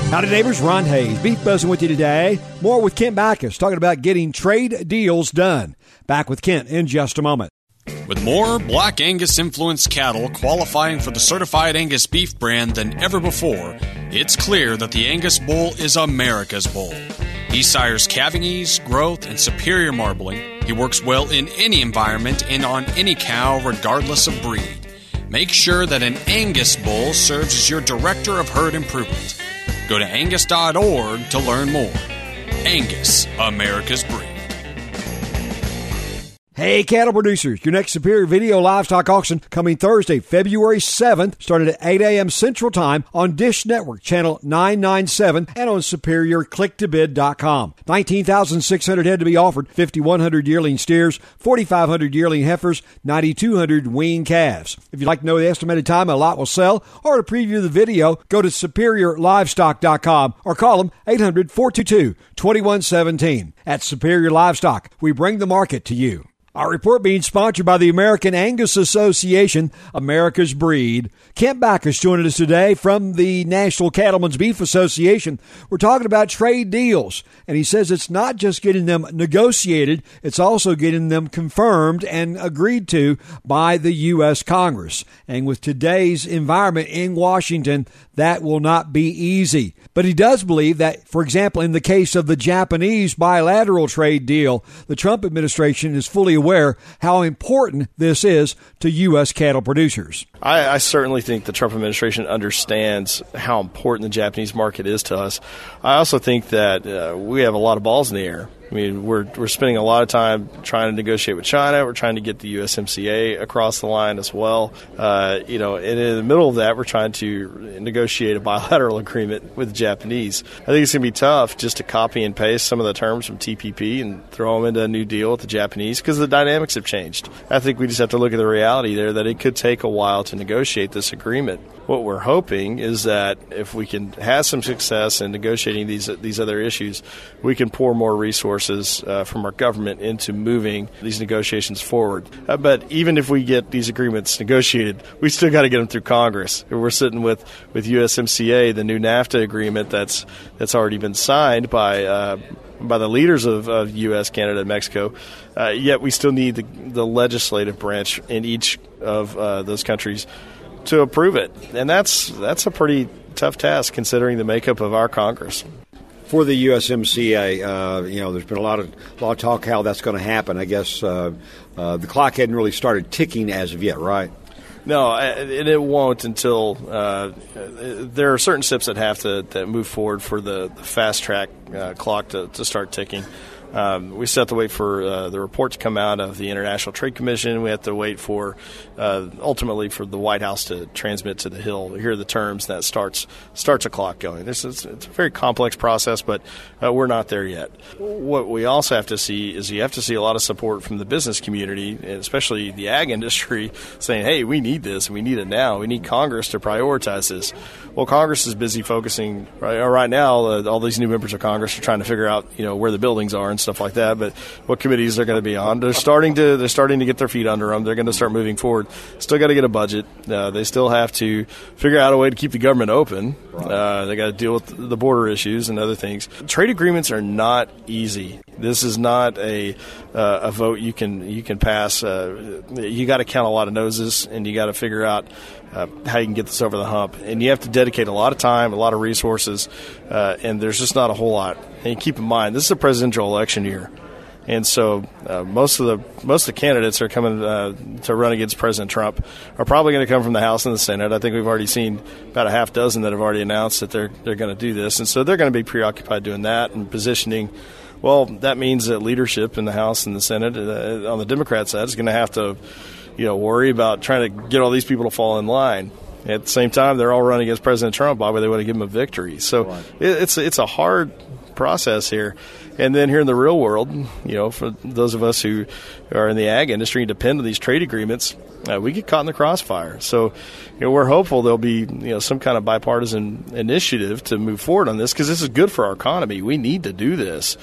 Howdy, neighbors. Ron Hayes, Beef Buzzing with you today. More with Kent Backus, talking about getting trade deals done. Back with Kent in just a moment. With more Black Angus influenced cattle qualifying for the Certified Angus Beef brand than ever before, it's clear that the Angus bull is America's bull. He sires calving ease, growth, and superior marbling. He works well in any environment and on any cow, regardless of breed. Make sure that an Angus bull serves as your director of herd improvement. Go to Angus.org to learn more. Angus, America's breed. Hey, cattle producers, your next Superior Video Livestock Auction coming Thursday, February 7th, starting at 8 a.m. Central Time on Dish Network, channel 997, and on SuperiorClickToBid.com. 19,600 head to be offered, 5,100 yearling steers, 4,500 yearling heifers, 9,200 weaned calves. If you'd like to know the estimated time a lot will sell or to preview the video, go to SuperiorLivestock.com or call them 800-422-2117. At Superior Livestock, we bring the market to you. Our report being sponsored by the American Angus Association, America's Breed. Kent Backus joining us today from the National Cattlemen's Beef Association. We're talking about trade deals, and he says it's not just getting them negotiated, it's also getting them confirmed and agreed to by the U.S. Congress. And with today's environment in Washington, that will not be easy. But he does believe that, for example, in the case of the Japanese bilateral trade deal, the Trump administration is fully aware how important this is to U.S. cattle producers. I certainly think the Trump administration understands how important the Japanese market is to us. I also think that we have a lot of balls in the air. I mean, we're spending a lot of time trying to negotiate with China. We're trying to get the USMCA across the line as well. And in the middle of that, we're trying to negotiate a bilateral agreement with the Japanese. I think it's going to be tough just to copy and paste some of the terms from TPP and throw them into a new deal with the Japanese because the dynamics have changed. I think we just have to look at the reality there that it could take a while to negotiate this agreement. What we're hoping is that if we can have some success in negotiating these other issues, we can pour more resources from our government into moving these negotiations forward. But even if we get these agreements negotiated, we still got to get them through Congress. We're sitting with USMCA, the new NAFTA agreement that's already been signed by the leaders of U.S., Canada, and Mexico, yet we still need the legislative branch in each of those countries to approve it. And that's a pretty tough task considering the makeup of our Congress. For the USMCA, there's been a lot of talk how that's going to happen. I guess the clock hadn't really started ticking as of yet, right? No, and it won't until there are certain steps that have to move forward for the fast track clock to start ticking. We still have to wait for the report to come out of the International Trade Commission. We have to wait for ultimately for the White House to transmit to the Hill. Hear the terms, that starts a clock going. It's a very complex process, but we're not there yet. What we also have to see is you have to see a lot of support from the business community, and especially the ag industry, saying, hey, we need this, and we need it now. We need Congress to prioritize this. Well, Congress is busy focusing right now. All these new members of Congress are trying to figure out where the buildings are and stuff like that, but what committees they're going to be on. They're starting to get their feet under them. They're going to start moving forward. Still got to get a budget. They still have to figure out a way to keep the government open. Right. They got to deal with the border issues and other things. Trade agreements are not easy. This is not a vote you can pass. You got to count a lot of noses, and you got to figure out how you can get this over the hump. And you have to dedicate a lot of time, a lot of resources, and there's just not a whole lot. And keep in mind, this is a presidential election year. And so most of the candidates are coming to run against President Trump are probably going to come from the House and the Senate. I think we've already seen about a half dozen that have already announced that they're going to do this. And so they're going to be preoccupied doing that and positioning. Well, that means that leadership in the House and the Senate on the Democrat side is going to have to worry about trying to get all these people to fall in line. At the same time, they're all running against President Trump. Why would they want to give him a victory? So right. It's a hard process here. And then here in the real world, for those of us who are in the ag industry and depend on these trade agreements, we get caught in the crossfire. So, we're hopeful there'll be, some kind of bipartisan initiative to move forward on this because this is good for our economy. We need to do this.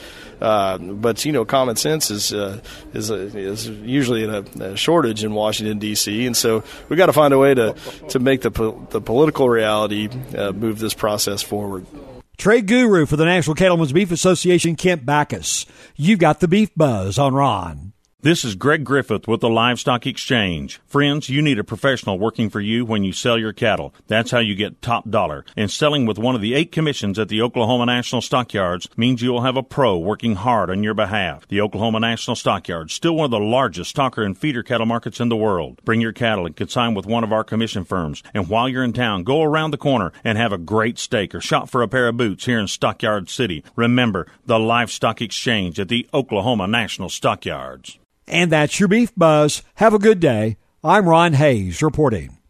But common sense is usually in a shortage in Washington D.C., and so we got to find a way to make the political reality move this process forward. Trade guru for the National Cattlemen's Beef Association, Kent Backus. You've got the Beef Buzz on Ron. This is Greg Griffith with the Livestock Exchange. Friends, you need a professional working for you when you sell your cattle. That's how you get top dollar. And selling with one of the 8 commissions at the Oklahoma National Stockyards means you will have a pro working hard on your behalf. The Oklahoma National Stockyards, still one of the largest stocker and feeder cattle markets in the world. Bring your cattle and consign with one of our commission firms. And while you're in town, go around the corner and have a great steak or shop for a pair of boots here in Stockyard City. Remember, the Livestock Exchange at the Oklahoma National Stockyards. And that's your Beef Buzz. Have a good day. I'm Ron Hayes reporting.